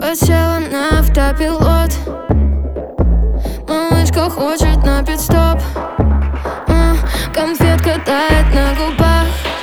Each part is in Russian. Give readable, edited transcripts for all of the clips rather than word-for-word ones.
Посела на автопилот. Малышка хочет на пит-стоп. Конфетка тает на губах.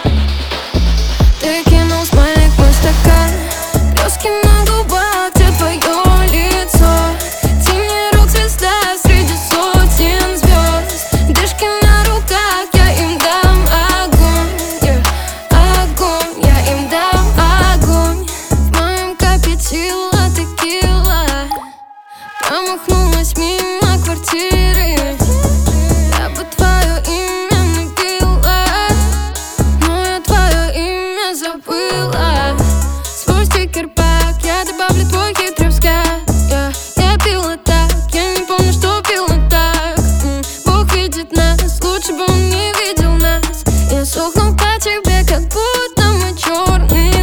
Ты кинул смайлик в мой стакан. Блески на губах, где твое лицо? Тени рук, звезда среди сотен звезд. Дышки на руках, я им дам огонь, огонь, я им дам огонь. В моем капе текила текила. Промахнулась мимо квартиры. Я бы твое имя набила, но я твое имя забыла. Свой стикер-пак, я добавлю твой хитрый взгляд. Я пила так, я не помню, что пила так. Бог видит нас, лучше бы он не видел нас. Я сохну по тебе, как будто мы черный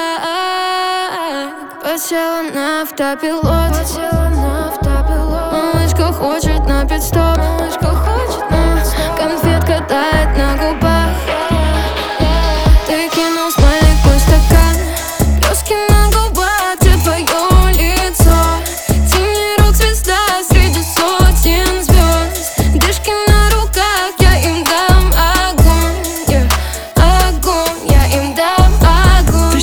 лак. Посела на автопилот. Малышка хочет на пит-стоп. Конфетка тает на губах. Ты кинул смайлик в мой стакан. Блески на губах, где твое лицо? Тени рук, звезда среди сотен звезд. Дышки на руках, я им дам огонь, огонь, я им дам огонь.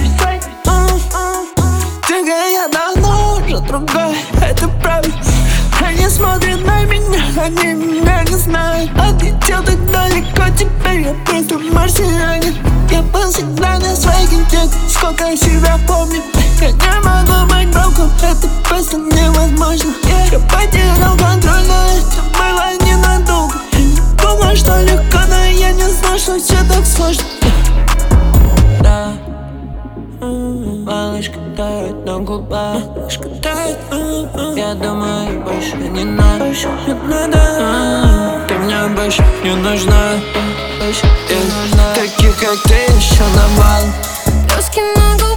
Я давно уже другой, это правда. Они смотрят на меня, они меня не знают. Отлетел так далеко, теперь я просто марсианин. Я был всегда на своих идеях, сколько я себя помню. Я не могу быть боком, это просто невозможно. Я потерял контроль, но это было ненадолго. Я не думал, что легко, но я не знал, что все так сложно. Да, малышка тает на губах. Я думаю, больше не надо. Ты мне больше не нужна. Таких, как ты, еще навал. Блески на губах.